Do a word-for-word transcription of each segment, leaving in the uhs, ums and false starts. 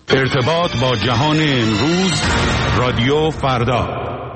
ارتباط با جهان امروز، رادیو فردا.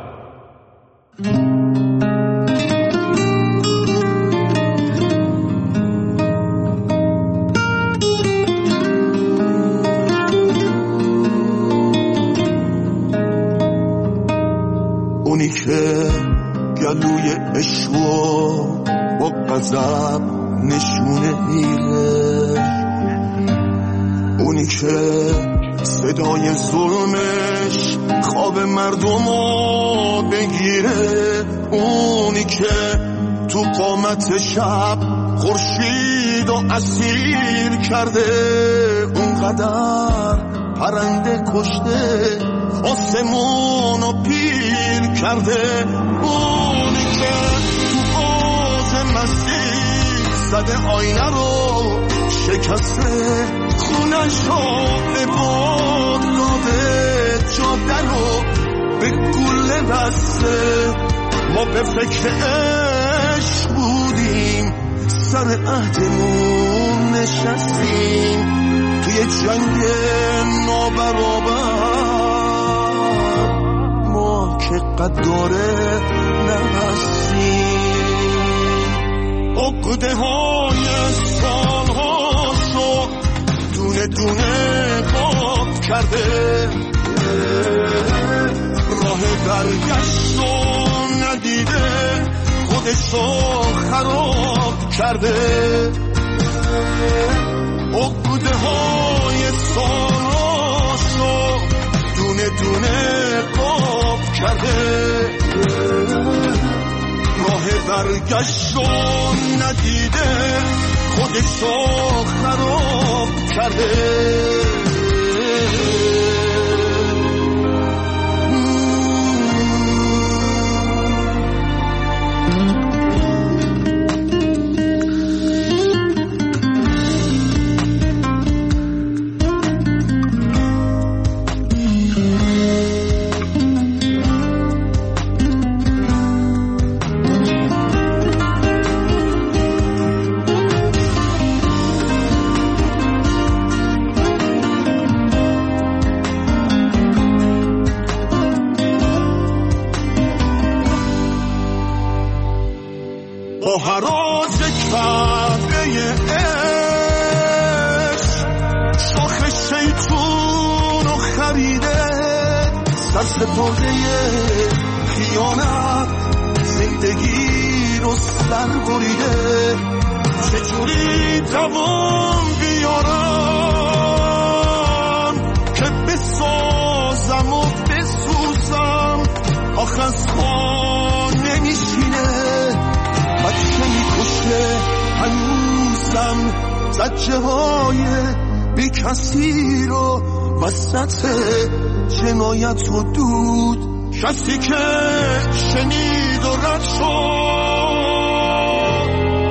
اونی که گلوی عشقو با غضب نشونه میره، اونی که صدای ظلمش خواب مردمو بگیره، اونی که تو قامت شب خورشید و اسیر کرده، اونقدر پرنده کشته آسمونو پیر کرده، اونی که تو آز مستی زده آینه رو شکسته، خونش رو به باد داده، جاده رو به گله بسته. ما به فکر عشق بودیم، سر عهدمون نشستیم توی جنگ نابرابر. ما که قداره نبستیم، عقده های سالها شو دونه دونه قاب کرده، راه برگشت رو ندیده، خودش رو خراب کرده. عقده های سالها شو دونه دونه قاب کرده، راه برگشت رو ندیده، خودش رو خراب کرده. با حراج کعبه عشق شاخ شیطون رو خریده، سرستاده خیانت زندگی رو سر بریده. چجوری دوام بیارم که بسازم و بسوزم، آخ از پا نمیشینه، بچه میکشه هنوزم زجه های بی کسی رو وسط جنایت و دود. کسی که شنید و رد شد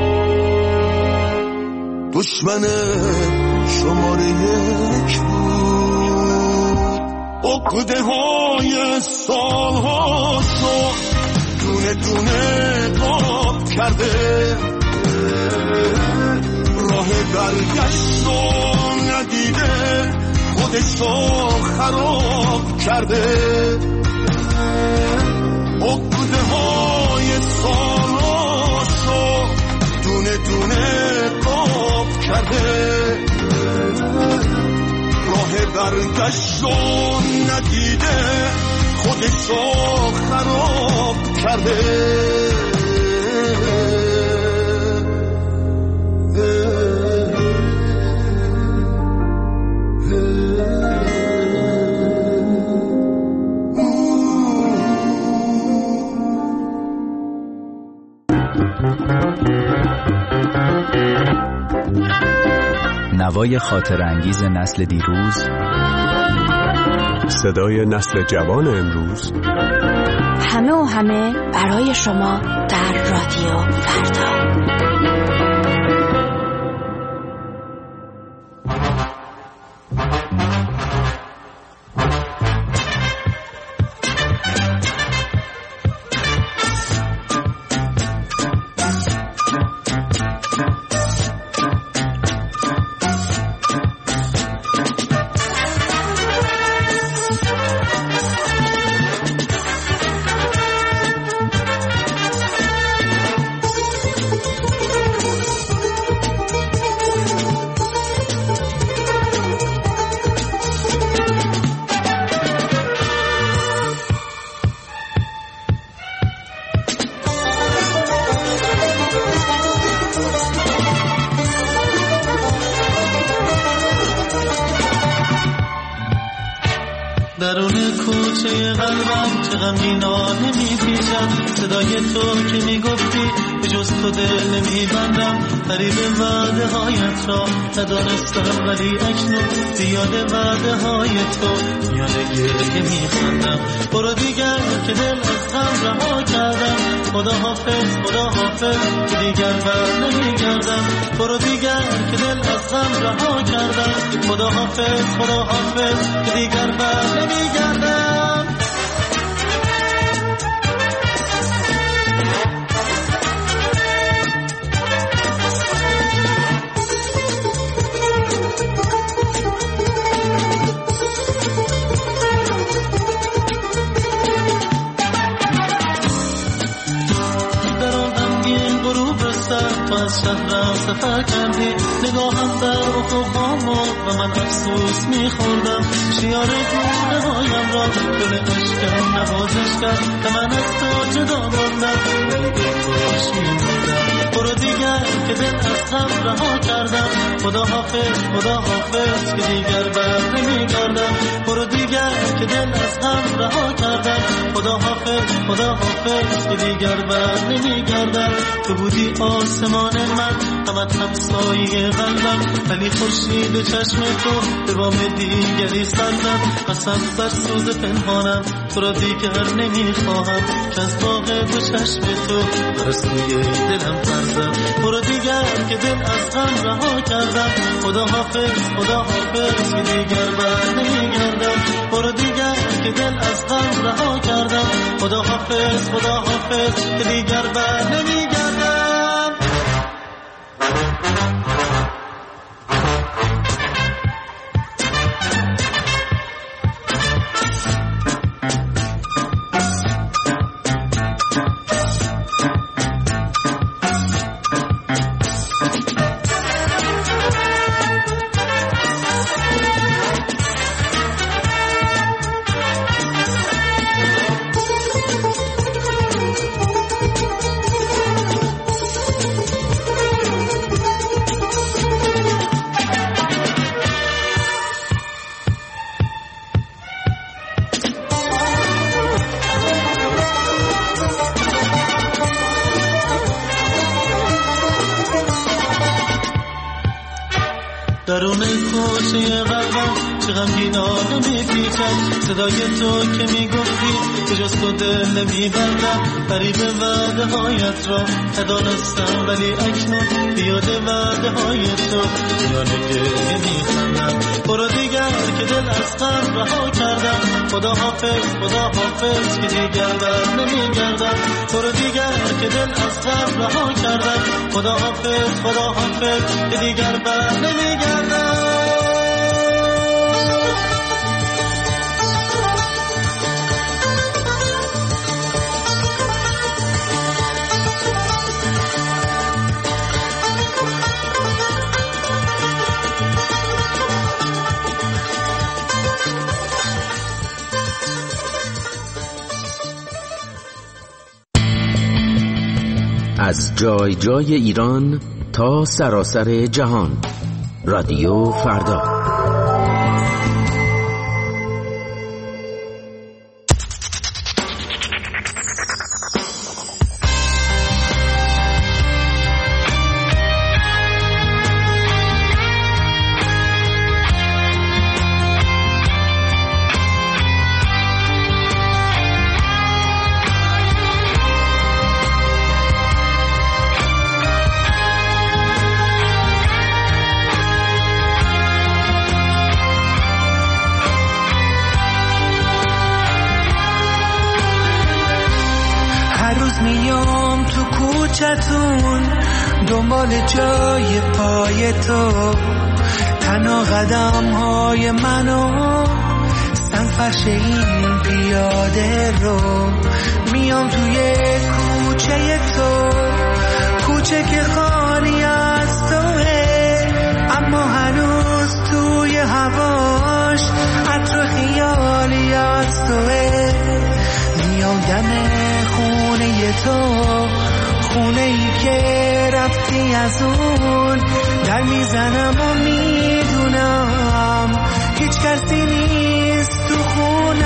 دشمن شماره یک بود. عقده های سالها شد دونه دونه قاب کرده، راه برگشت رو ندیده، خودش رو خراب کرده. عقده های سالهاش رو دونه دونه قاب کرده، راه برگشت رو ندیده، خودش رو خراب کرده. نوای خاطر انگیز نسل دیروز، صدای نسل جوان امروز، همه و همه برای شما در رادیو فردا. درون کوچه قلبم چه غمگینانه میپیچم، صدای تو که میگفتی به جز تو دل نمیبندم، قریب وعده هایت را ندانستم ولی اکنون زیاد وعده های تو میانه گریه میخندم. برو دیگر که دل از غم رها کردم، خدا حافظ خدا حافظ که دیگر بر نمیگردم. برو دیگر که دل از غم رها کردم، خدا حافظ خدا حافظ که دیگر بر نمیگردم. تو از شهرم سفر کردی، نگاهم در افقام و من افسوس میخوردم. شیار گونه هایم را گل عشقم نوازش کرد که من از تو جدا ماندم، ولی دلخوش میموندم. برو دیگر که دل از غم رها کردم، خدا حافظ خدا حافظ که دیگر بر نمیگردم. برو دیگر که دل از غم رها کردم، خدا حافظ خدا حافظ که دیگر بر نمیگردم. تو بودی آسمان من، همت همسایه قلبم، ولی خورشید چشم تو به بام دیگری سندم. قسم بر سوز پنهانم تو را دیگر نمیخواهم، که از باغ دو چشم تو برسوی دلم پردم. برو دیگر که دل از غم رها کردم، خدا حافظ خدا حافظ که دیگر بر نمیگردم. برو دیگر که دل از غم رها کردم، خدا حافظ خدا حافظ که دیگر بر نمیگردم. درون کوچه قلبم چه غمگینانه میپیچم، صدای تو که میگفتی به جز تو دل نمیبندم. قریب وعده هایت را ندانستم ولی اکنون بیاد وعده های تو میانه گریه میخندم. برو دیگر که دل از غم رها کردم، خدا حافظ خدا حافظ که دیگر بر نمیگردم. برو دیگر که دل از غم رها کردم، خدا حافظ خدا حافظ که دیگر بر نمیگردم. از جای جای ایران تا سراسر جهان، رادیو فردا. میام تو کوچتون دنبال جای پای تو، تنها قدم های منو سنفرش این پیاده رو. میام توی کوچه تو، کوچه که خالی از توه، اما هنوز توی هواش عطر خیالی از توه. میام دم خونه تو، خونه ای که رفتی از اون، در میزنم و میدونم هیچ کسی نیست تو خونه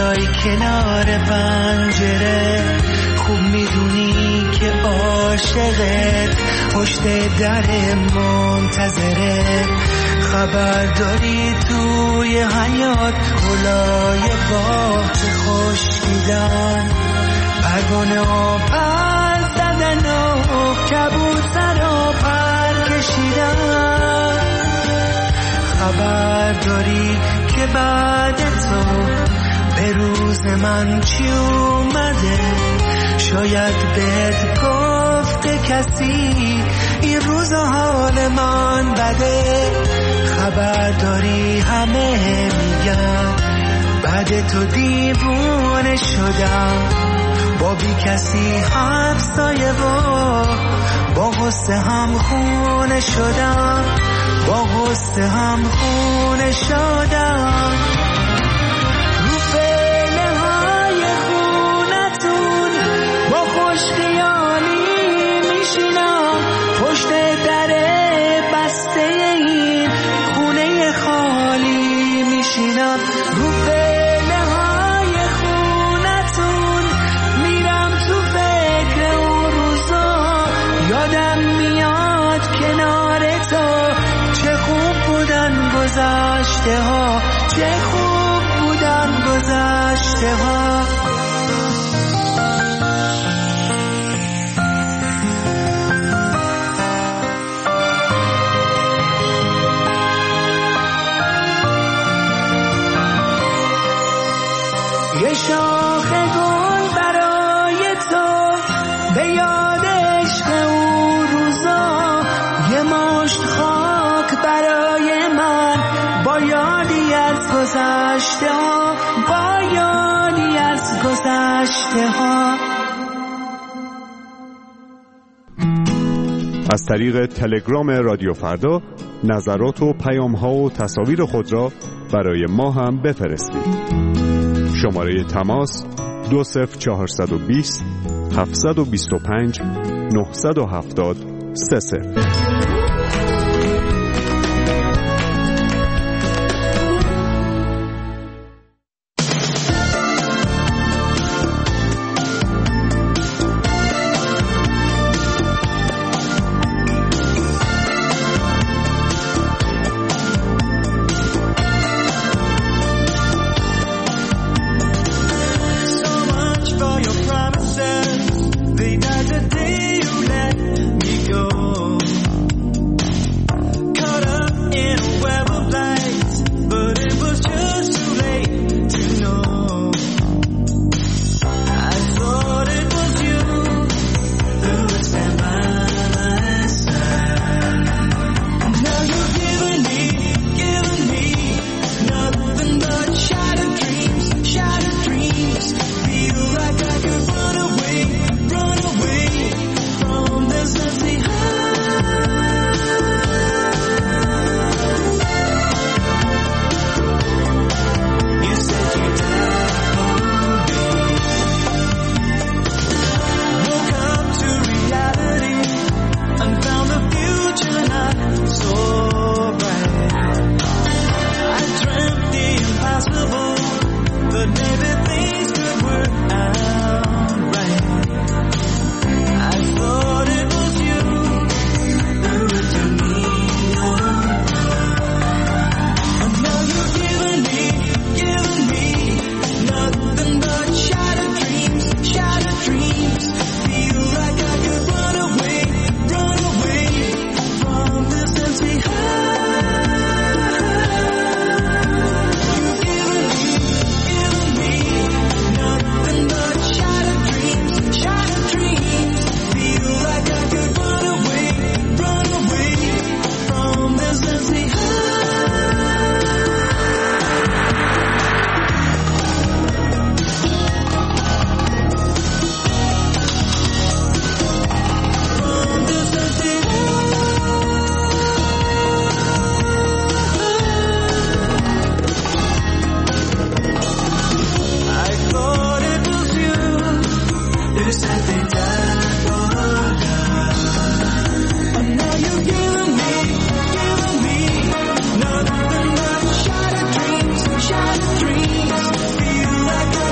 بیای کنار پنجره، خوب میدونی که عاشقت پشت در منتظره. خبر داری توی حیات گلای باغ خوش دیدن، پروانه ها پر زدن و کبوتر ها پر کشیدن. خبر داری که بعد تو به روز من چی اومده، شاید بهت گفته کسی این روز حال من بده. خبر داری همه میگن بعد تو دیوونه شدم، با بی کسی همسایه و با غصه هم خونه شدم، با غصه هم خونه شدم. رو پله های خونتون با خوش خیالی میشینم، پشت در بسته این خونه خالی میشینم. رو پله های خونتون میرم تو فکر اون روزا، یادم میاد کنار تو چه خوب بودن گذشته ها، چه خوب بودن گذشته ها. یه شاخ گل برای تو به یاد عشق اون روزا، یه مشت خاک برای من با یادی از گذشته ها، با یادی از گذشته ها. از طریق تلگرام رادیو فردا نظرات و پیام ها و تصاویر خود را برای ما هم بفرستید. شماره تماس دو صفر چهارصد و بیست هفتصد و بیست و پنج نهصد و هفتاد سه صفر. Like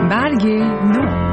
برگ نو.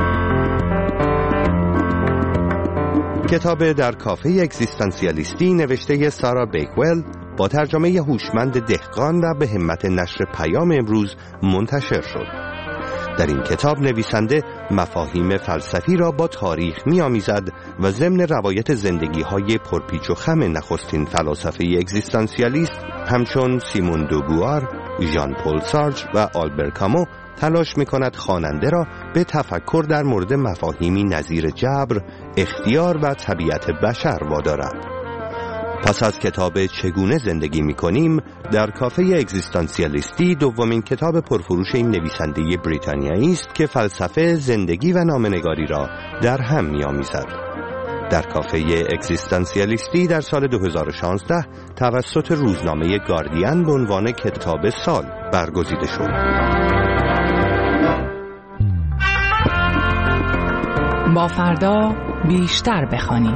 کتاب در کافه اگزیستانسیالیستی نوشته سارا بیکوئل با ترجمه هوشمند دهقان و به همت نشر پیام امروز منتشر شد. در این کتاب نویسنده مفاهیم فلسفی را با تاریخ می‌آمیزد و ضمن روایت زندگی‌های پرپیچ و خم نخستین فلاسفه اگزیستانسیالیست همچون سیمون دوبوار، ژان پل سارتر و آلبر کامو تلاش می‌کند خواننده را به تفکر در مورد مفاهیمی نظیر جبر، اختیار و طبیعت بشر وادارد. پس از کتاب چگونه زندگی می‌کنیم، در کافه اگزیستانسیالیستی دومین کتاب پرفروش این نویسنده بریتانیایی است که فلسفه، زندگی و نامه‌نگاری را در هم می‌آمیزد. در کافه اگزیستانسیالیستی در سال دو هزار و شانزده توسط روزنامه گاردین به عنوان کتاب سال برگزیده شد. با فردا بیشتر بخوانیم.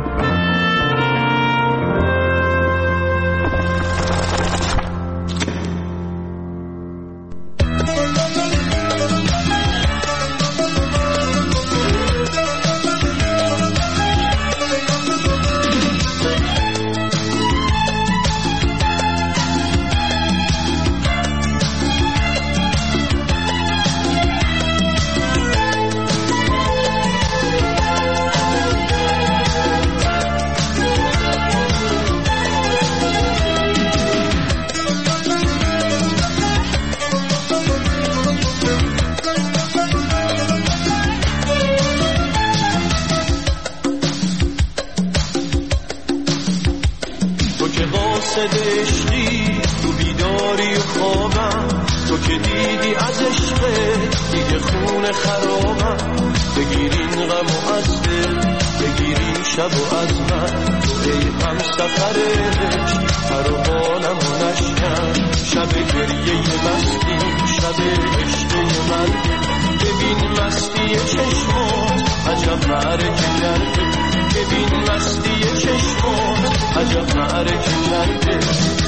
عشقی تو بیداری و خوابم، تو که دیدی از عشقت دیگه خون خرابم. بگیرین غم و از دل، بگیرین شب و از من، تو ای هم سفر عشق پر و بالم و نشکن. شب گریه مستی، شب عشق من، ببین مستی چشمات عجب معرکه کرده. ببین مستی چشمات عجب معرکه کرده.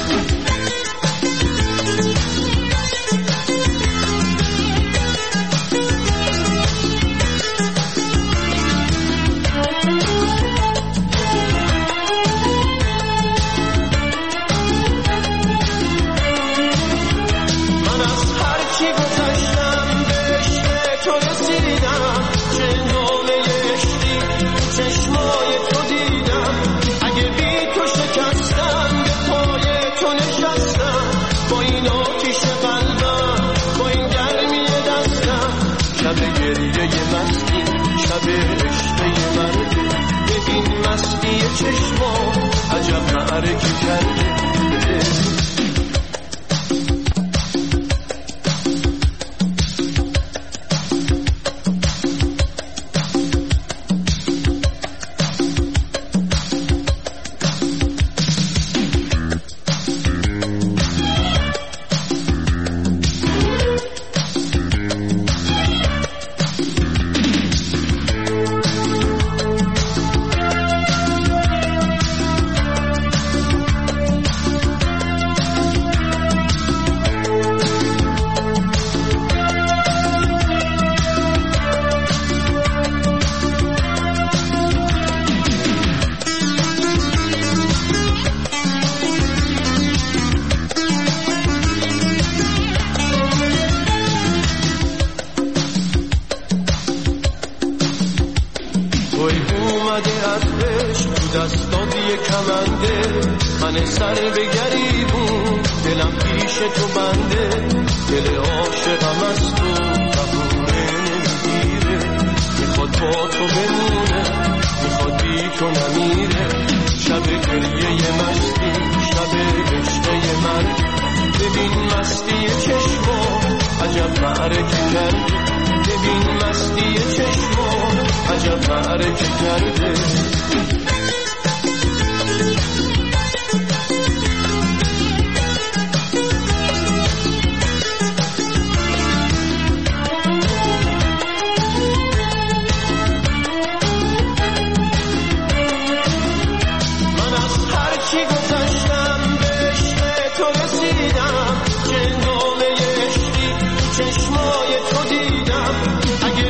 من از هر چی گذشتم به عشق تو رسیدم. چه نامه عشقی چشمای تو دیدم. اگه بی تو شکستم به پای تو نشستم. با این آتیش قلبم، با این گرمی دستم. شب گریه مستی، شب عشق مرده. ببین مستی چشمات عجب معرکه کرده. دستات یک کمنده، من سر به گریبون، دلم پیش تو بنده. دل عاشقم از تو بهونه نمیگیره. میخواد با تو بمونه، میخواد بی تو نمیره. شب گریه مستی، شب عشق مرگ. ببین مستی چشمان عجب معرکه کرده. ببین مستی چشمان عجب معرکه کرده. چشمای تو دیدم. اگه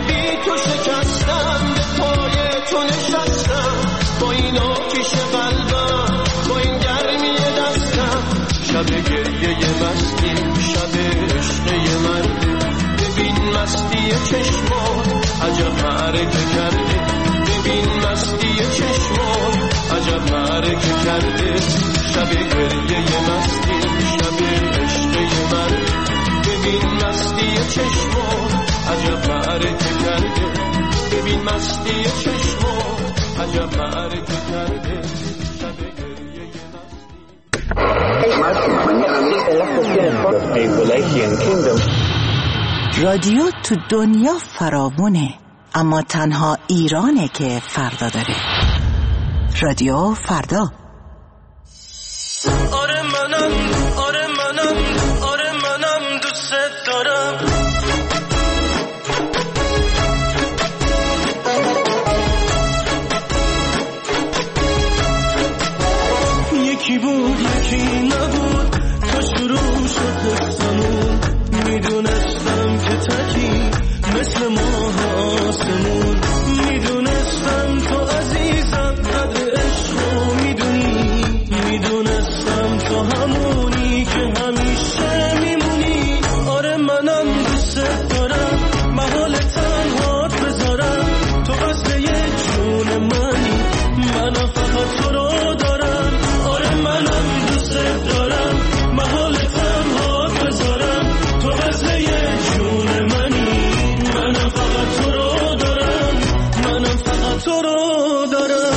معرکه کرده، ببین مستی چشمان عجب معرکه کرده. شب گریه مستی شب عشق من، ببین مستی چشمان عجب معرکه کرده، ببین مستی چشمان عجب معرکه کرده. شب گریه مستی. رادیو تو دنیا فراوونه، اما تنها ایرانه که فردا داره. رادیو فردا. آره منم آره منم آره منم دوست دارم. یکی بود یکی نبود، تا شروع شد قصه‌مون. میدونستم که تکی مثل ماه آسمون، میدونستم تو عزیزم قدر عشقو میدونی، میدونستم تو همونی که همیشه میمونی. آره منم دوست دارم، محال تنهات بذارم، تو قصد یه جون منی، منم فقط تو رو دارم. آره منم دوست دارم، محال تنهات بذارم، تو قصد یه جون منی، منم فقط تو رو دارم، منم فقط تو رو دارم.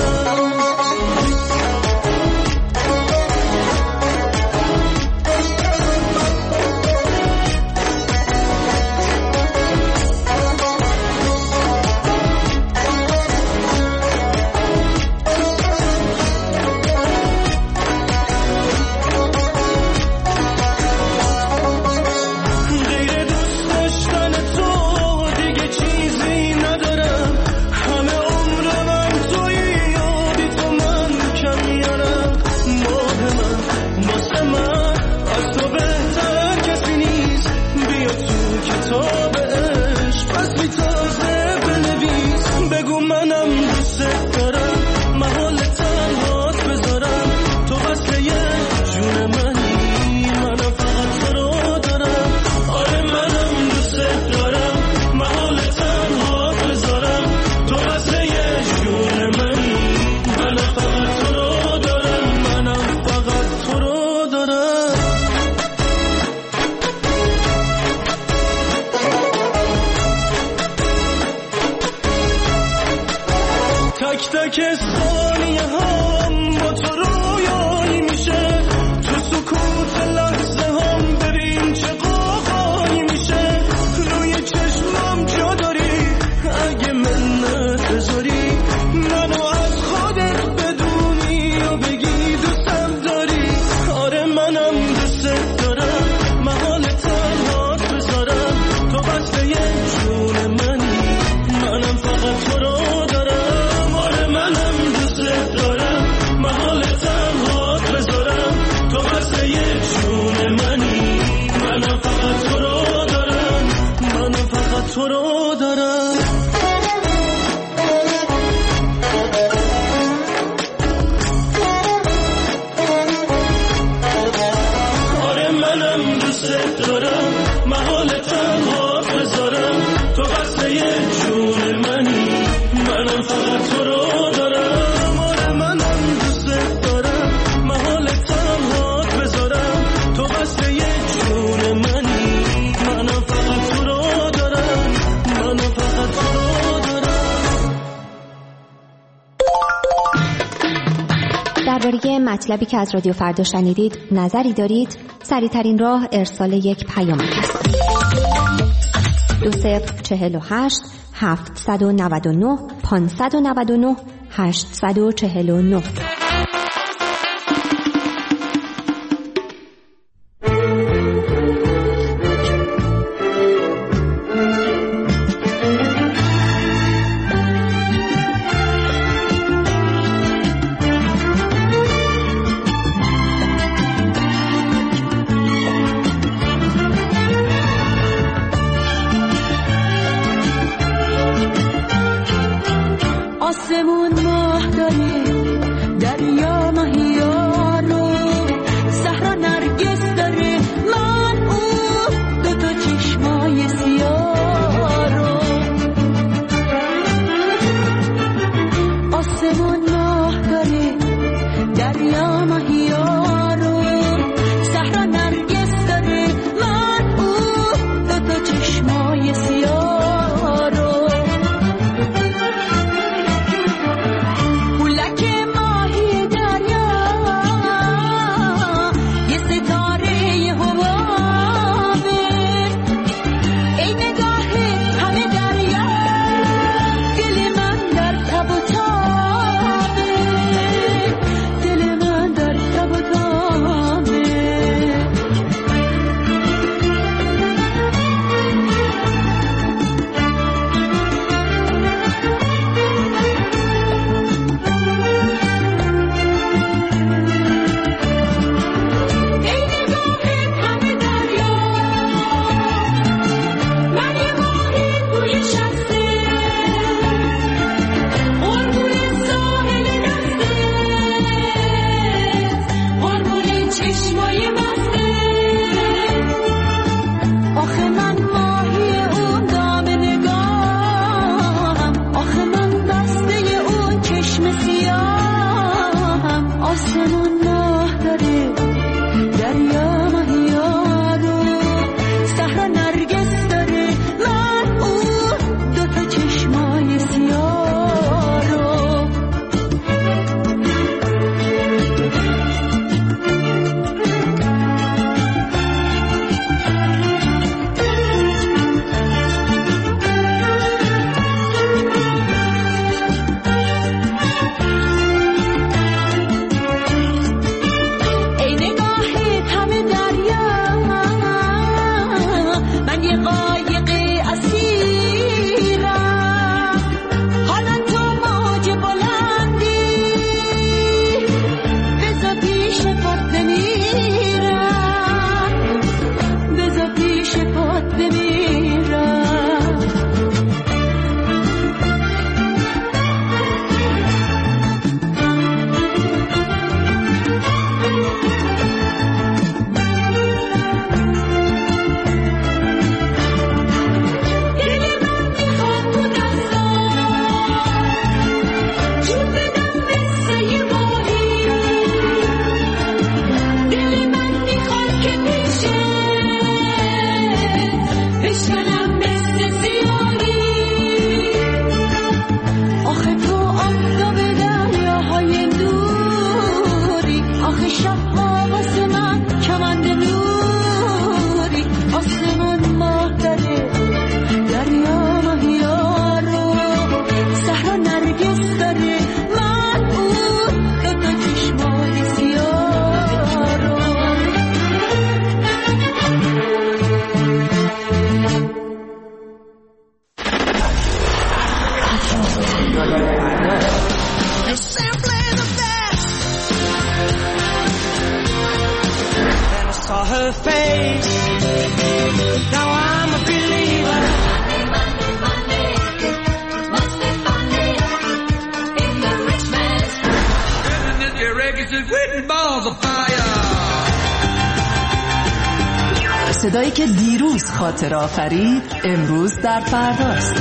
درباره مطلبی که از رادیو فردا شنیدید نظری دارید؟ سریع‌ترین راه ارسال یک پیام است. دو صفر چهل و هشت هفتصد و نود و نه پانصد و نود و نه هشتصد و چهل و نه. آسمون ماه داره، دریا ماهیا رو، صحرا نرگس داره، من او دو تا چشمای سیاه رو. Saw her face. Now I'm a believer. Money, money, money. It must be funny in the rich man's house. Isn't it your records with balls of fire? صدایی که دیروز خاطر آفرید امروز در فرداست.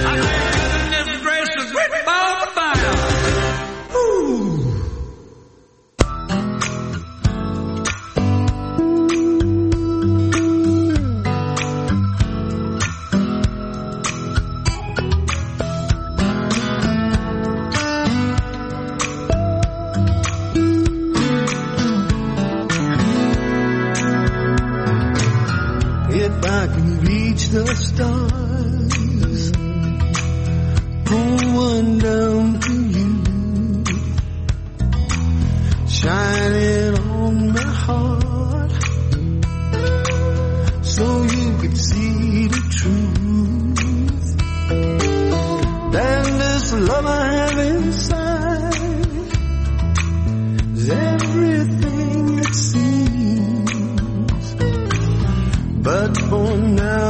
The stars, pull one down to you, shining on my heart, so you could see the truth. That this love I have inside is everything it seems, but for now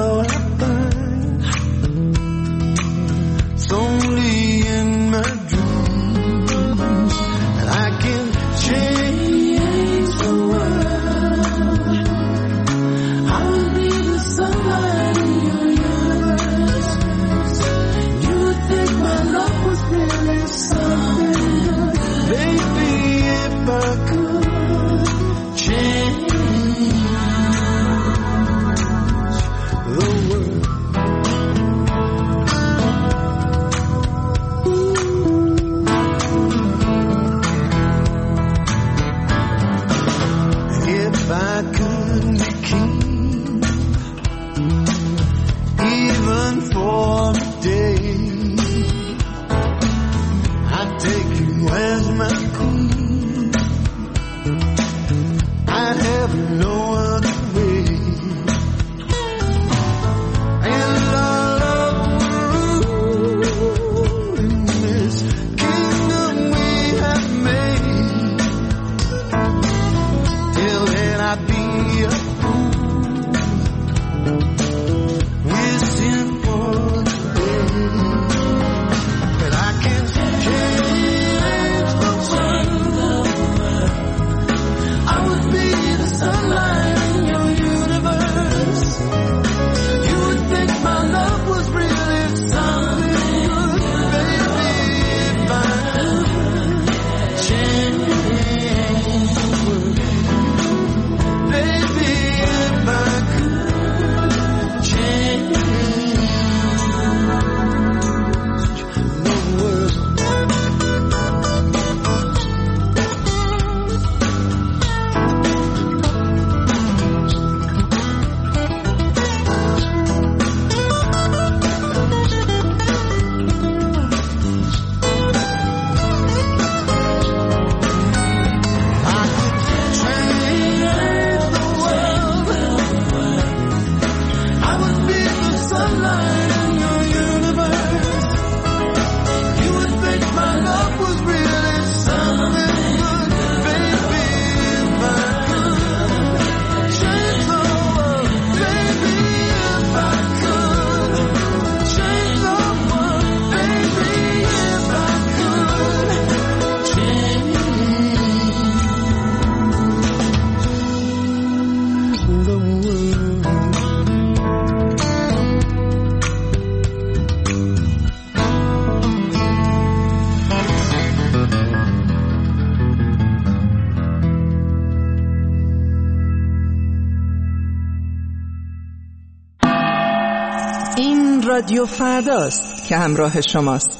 رادیو فرداست که همراه شماست.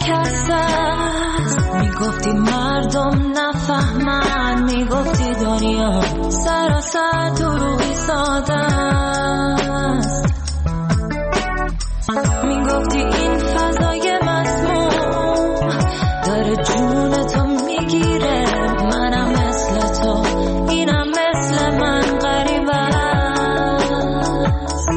کس است. میگفتی مردم نفهمن، میگفتی دنیا سراسر دروغی ساده است. میگفتی این فضای مسموم داره جون تو میگیره. منم مثل تو، اینم مثل من غریب است.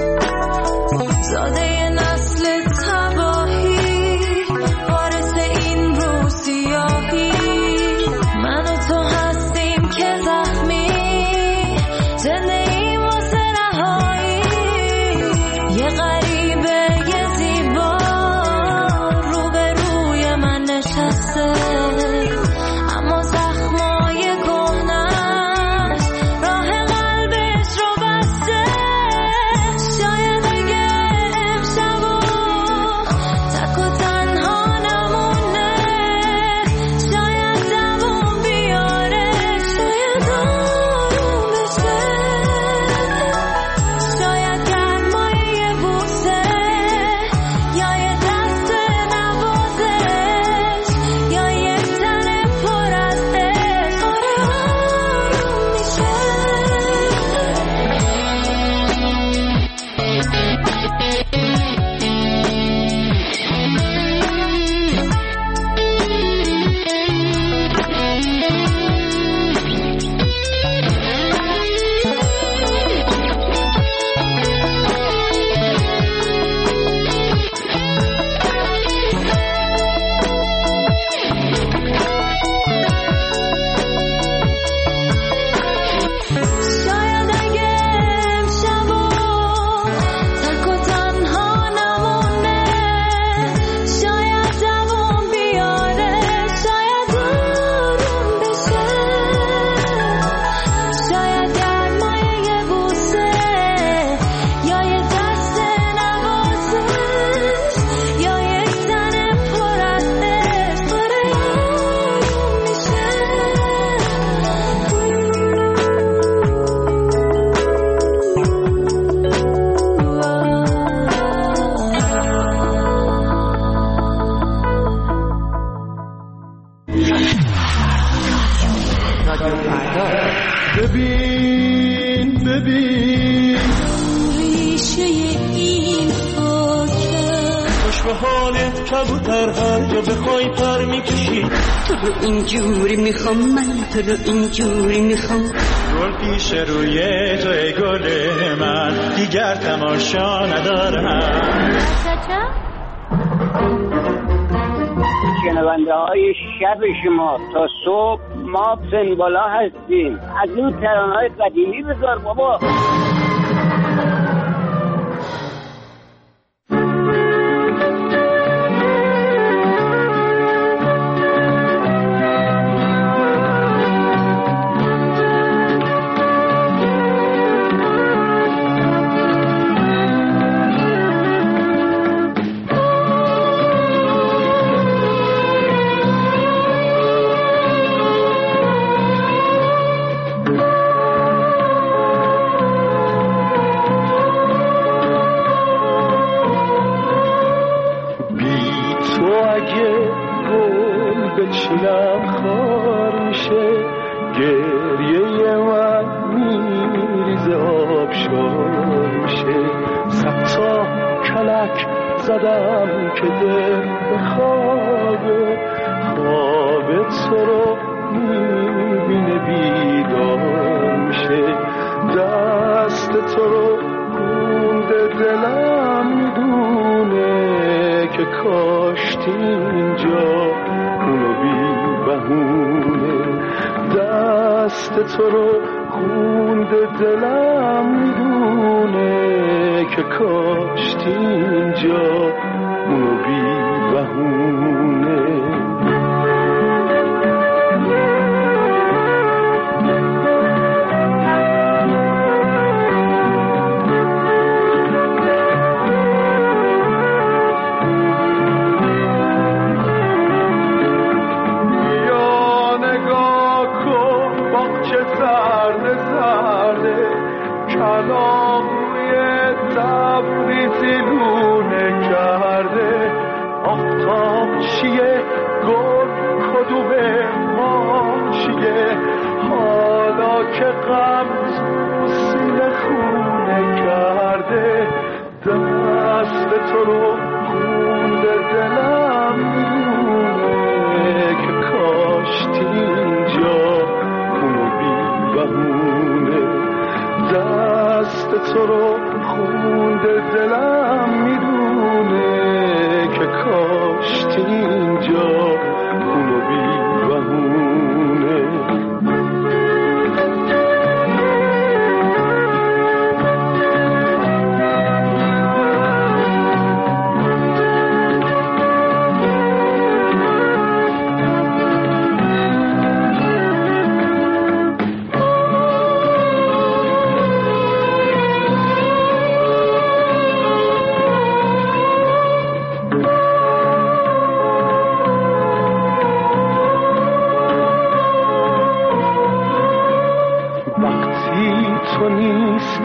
زاده نسل تباهی، وارث این روسیاهی. من و تو هستیم که زخمی، زنده این واسه رهایی. یه غریبه یه زیبا روبروی من نشسته، اما زخمای گهنش راه قلبش رو بسته. شاید اگه امشبو تک و تنها نمونه، شاید دوام بیاره، شاید آروم بشه. شاید گرمای یه بوسه یا یه دست نوازش یا یه تن پر از عشق آره آروم میشه. شاید اگه امشبو تک و تنها نمونه، شاید دوام بیاره، شاید آروم بشه. شاید گرمای یه بوسه یا یه دست نوازش یا یک تن پر از عشق آره آروم میشه. ببین ببین ریشه این خاکه، خوش به حالت کبوتر، هر جا بخوای پر میکشی. تو رو اینجوری میخوام، من تو رو اینجوری میخوام. گل پیش روی جای گل من، دیگر تماشا ندارم. شنونده های شب شما تا صبح ما پنبالا هستیم. از اون ترانه های قدیمی بذار بابا. بچینم خار میشه، گریه من میریزه آبشار میشه. صد تا کلک زدم که دل بخوابه، خواب تو رو میبینه بیدار میشه. دست تو رو گونده دلم میدونه که کاشتی اینجا اونو بی بهونه. دست تو رو گونده دلم میدونه که کاشتی اینجا اونو بی بهونه. کلام روی تبریزی لونه کرده،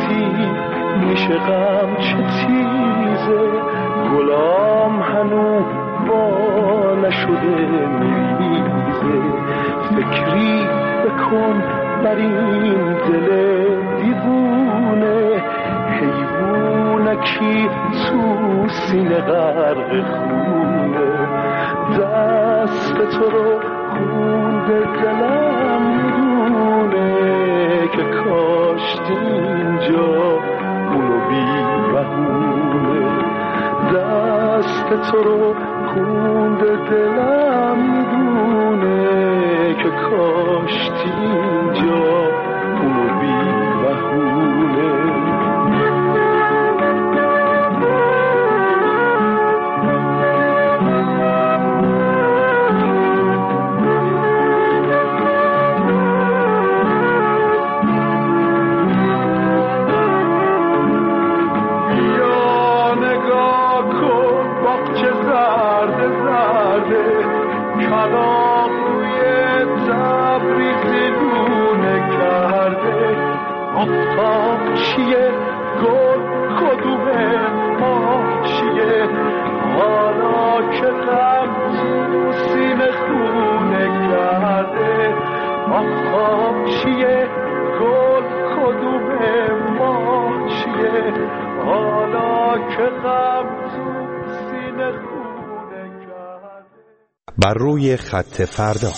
رفتی میشه غم چه تیزه گلام هنو با نشده میریزه فکری بکن بر این دل دیوونه حیوونکی تو سینه غرق خونه دست تو رو خون دلم میدونه که کاشتی اینجا اونو بی بهونه دست تو رو خون دلم میدونه که کاشتی اینجا اونو بی بهونه آفتاب چیه گل کدومه ماه چیه حالا که غم تو سینه خونه کرده آفتاب چیه گل کدومه ماه چیه حالا که غم تو سینه خونه کرده. بر روی خط فردا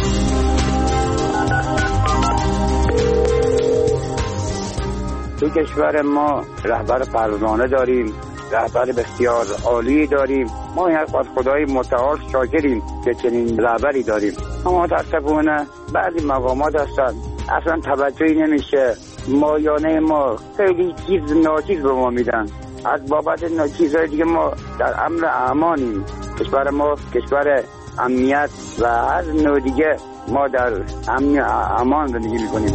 تو کشور ما رهبر پروانه داریم، رهبر بسیار عالی داریم. ما این از خدای متعال شاکریم که چنین رهبری داریم. اما متاسفانه بعضی مقامات هستن اصلا توجهی نمیشه. مایانه ما خیلی چیز ناچیز به ما میدن. از بابت چیزهای دیگه ما در امن امانیم. کشور ما کشور امنیت و از نوع دیگه ما در امن امان زندگی میکنیم.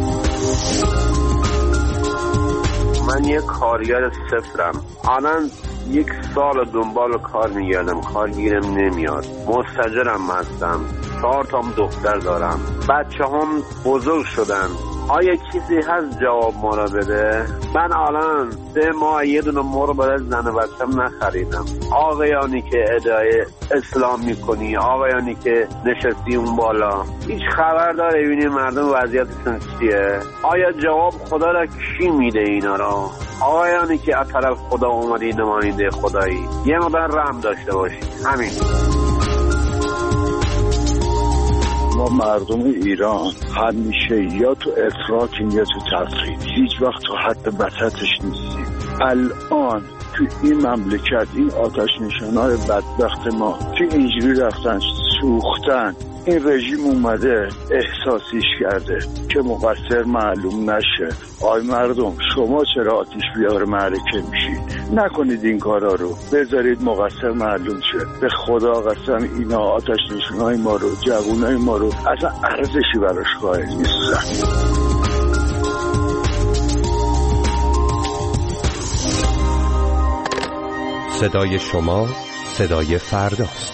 من یک کارگر صفرم. الان یک سال دنبال کار میگردم، کار گیرم نمیاد. مستاجرم هستم، چهار تام دختر دارم، بچه هم بزرگ شدن. آیا کسی هست جواب ما را بده؟ من الان سه ماه یه دونه مرغ برای زن بچم نخریدم. آقایانی که ادعای اسلام میکنی، آقایانی که نشستی اون بالا، هیچ خبر داره ببینی مردم وضعیتشون چیه؟ آیا جواب خدا را کی میده اینا را؟ آقایانی که از طرف خدا اومدی نماینده خدایی، یه مقدار رحم داشته باشی. همین. ما مردم ایران همیشه یا تو افراطیم یا تو تفرید، هیچ وقت تو حد وسطش نیستیم. الان تو این مملکت این آتش نشانای بدبخت ما که اینجوری رفتن سوختن، این رژیم اومده احساسیش کرده که مقصر معلوم نشه. آی مردم، شما چرا آتش بیار معرکه میشید؟ نکنید این کارا رو، بذارید مقصر معلوم شه. به خدا قسم اینا آتش نشانای ما رو، جوونای ما رو اصلا ارزشی براش قائل نیستن. صدای شما صدای فرداست.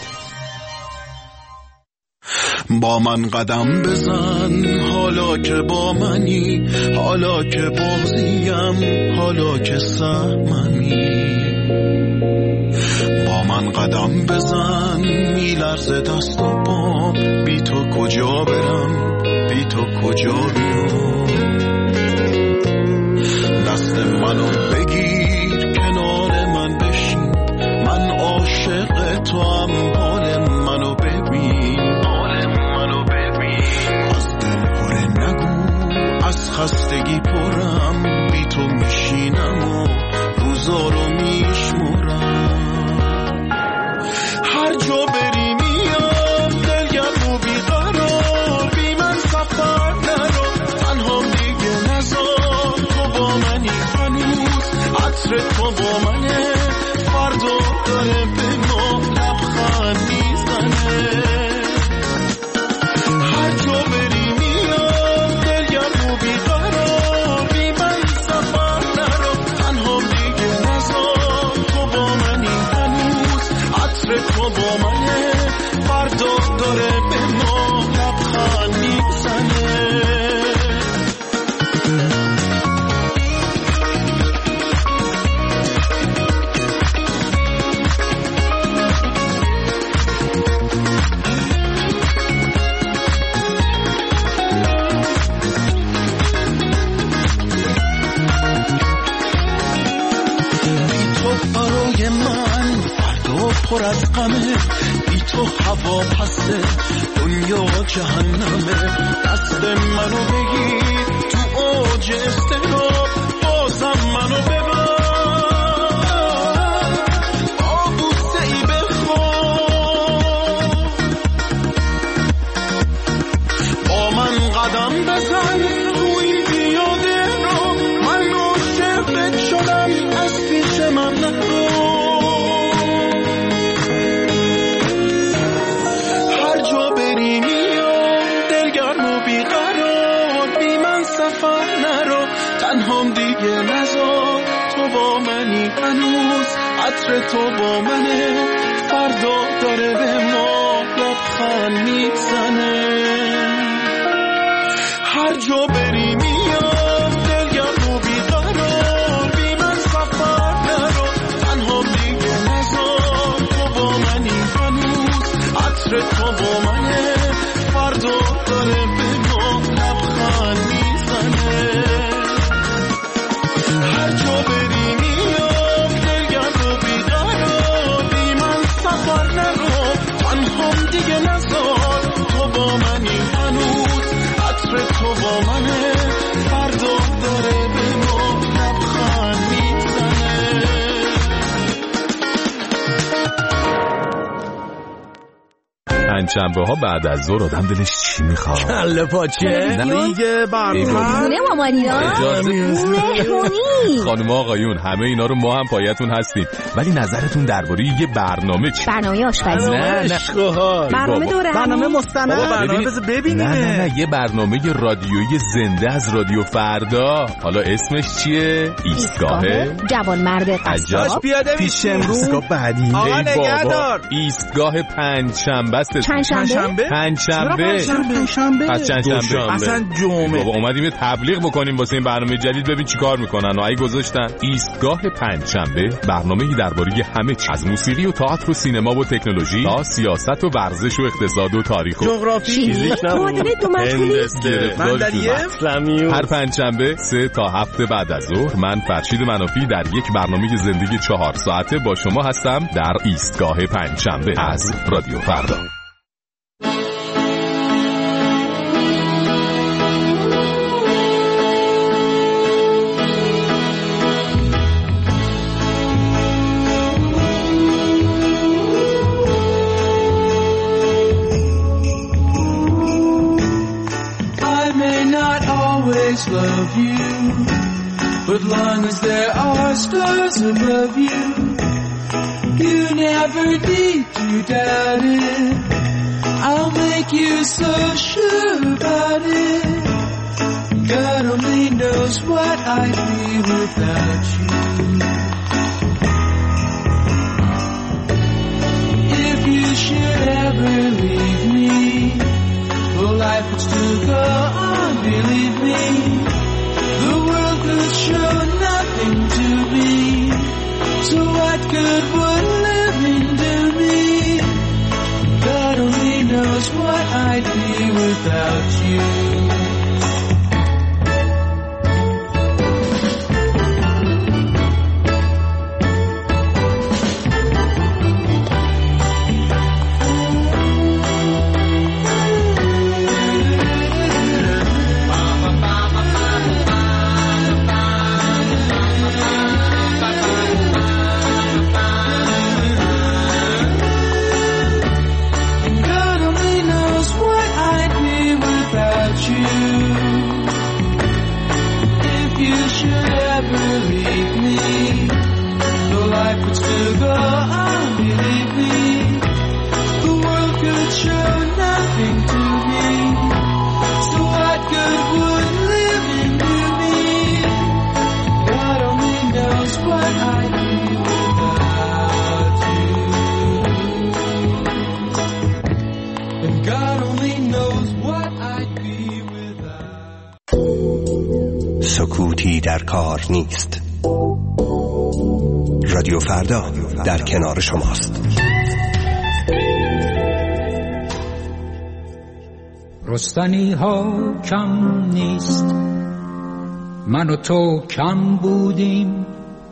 با من قدم بزن حالا که با منی، حالا که بازیم، حالا که سهممی. با من قدم بزن میلرزه دست و پام، بی تو کجا برم، بی تو کجا بیام. دست منو بگیر کنار من بشین، من عاشق تو هم، حال منو ببین، حال منو ببین. از دل پره نگو، از خستگی پرم، بی تو میشینم و روزا رو میشمرم. هر جا بری میام دلگم و بیقرار، بی من سفر نرو، تنها دیگه نزار. تو با منی هنوز، عطر تو با منه، فردا داره به ما لبخند میزنه. هر جا بری میام دلگم و بیقرار، بی من سفر نرو، تنها دیگه نزار. تو با منی هنوز، عطر تو با منه، فردا داره به ما لبخند میزنه. هوا پسته دنیا جهنمه. دست منو بگیر تو اوج استقرار، بازم منو ببر با بوسه ای بخواه، با من قدم بزن روی بیاده رو، من عاشقت شدم از پیش من نرو. هر جا بری میام دلگرم و بیقرار، بی من سفر نرو، تنهام دیگه نزار. تو با منی هنوز، عطر تو با منه، فردا داره به ما لبخند میزنه. هر جا بری میام دلگرم و بیقرار، بی من سفر نرو، تنها دیگه نزار. تو با منی هنوز، عطر تو با منه، فردا داره به ما لبخند میزنه. هر جا بری میام دلگرم و بیقرار، بی من سفر نرو، تنها دیگه نزار. تو با منی هنوز، عطر تو با منه، فردا داره به ما لبخند میزنه. پنجشنبه ها بعد از ظهر آدم دلش چی میخواد؟ کله پاچه، دیگه برنامه خونه مامانینا، مهمونی. خانم آقایون همه اینا رو ما هم پایتون هستیم، ولی نظرتون درباره یه برنامه چی؟ برنامه آشپزی. نه نه برنامه دوره، برنامه مستند، برنامه بذار ببینیم. نه نه نه یه برنامه رادیویی زنده از رادیو فردا. حالا اسمش چیه؟ ایستگاه جوان مرد قصاب. پیاده پیش امروز ایستگاه بعدی. آقا نگهدار. ایستگاه پنجشنبه است. پنجشنبه؟ پنجشنبه. پنجشنبه. پس چندشنبه. اصلا جمعه. بابا اومدیم تبلیغ بکنیم واسه این برنامه جدید، ببین چیکار میکنن. و ای گذاشتن ایستگاه پنجشنبه، برنامه‌ای درباره همه چیز، از موسیقی و تئاتر و سینما و تکنولوژی تا سیاست و ورزش و اقتصاد و تاریخ و جغرافی، فیزیک، معادله دو مرحله، هر پنجشنبه سه تا هفت بعد از ظهر من فرشید منافی در یک برنامه زندگی چهار ساعته با شما هستم در ایستگاه پنجشنبه از رادیو فردا. Love you, but long as there are stars above you, you never need to doubt it. I'll make you so sure about it. God only knows what I'd be without you. If you should ever leave me, well, life would still go on, believe me. The world could show nothing to me, so what good would living do me? God only knows what I'd be without you. سکوتی در کار نیست. رادیو فردا در کنار شماست. رستنی ها کم نیست، من و تو کم بودیم،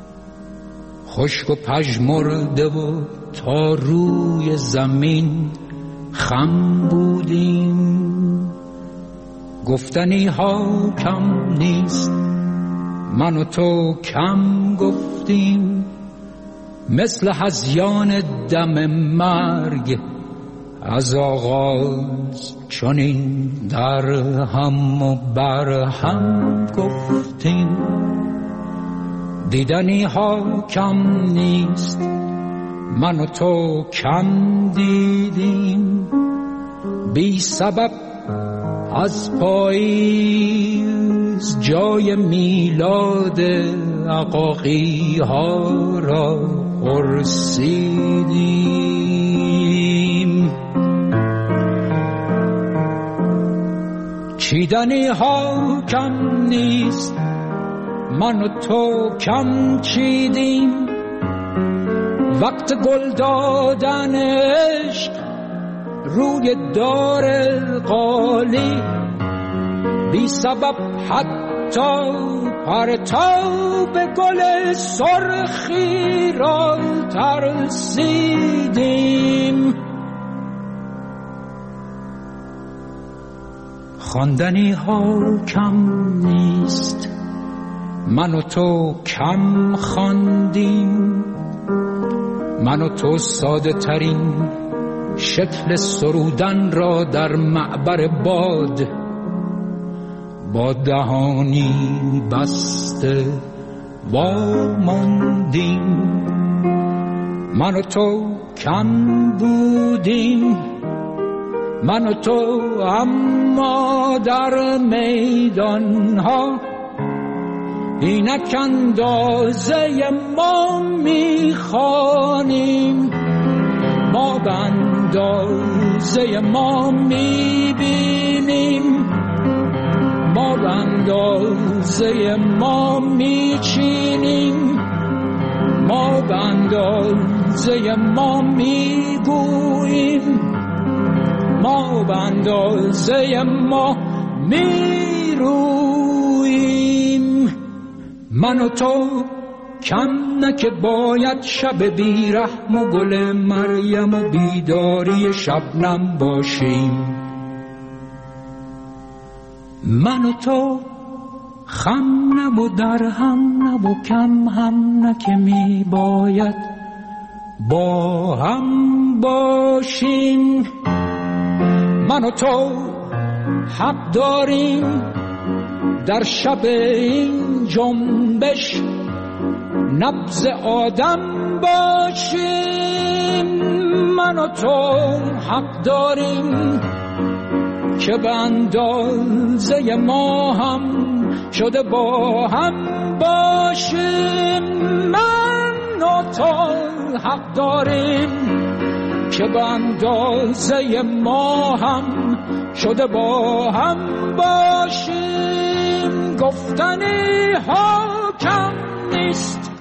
خشک و پژمرده و تا روی زمین خم بودیم، گفتنی ها کم نیست، من و تو کم گفتیم، مثل هذیان دم مرگ از آغاز چنین در هم و بر هم گفتیم. دیدنی ها کم نیست، من و تو کم دیدیم، بی سبب از پاییز جای میلاد عقاقی ها را پرسیدیم. چیدنی ها کم نیست، من و تو کم چیدیم، وقت گل دادن عشق روی دار قالی، بی سبب حتی پرتاب گل سرخی را ترسیدیم. خواندنی ها کم نیست، من و تو کم خواندیم، من و تو ساده ترین شکل سرودن را در معبر باد با دهانی بسته واماندیم. من و تو کم بودیم، من و تو اما در میدان ها اینک اندازه ما میخوانیم، ما به اندازه ما میبینیم، ما به اندازه ما میچینیم، ما به اندازه ما میگوییم، ما به اندازه ما میرویم. من و تو کم نه که باید شب بیرحم و گل مریم و بیداری شبنم باشیم، من و تو خم نه و در هم نه و کم هم نه که می باید با هم باشیم. من و تو حق داریم در شب این جنبش نبض آدم باشیم، من و تو حق داریم که به اندازه ما هم شده با هم باشیم، من و تو حق داریم که به اندازه ما هم شده با هم باشیم. گفتنی ها کم نیست،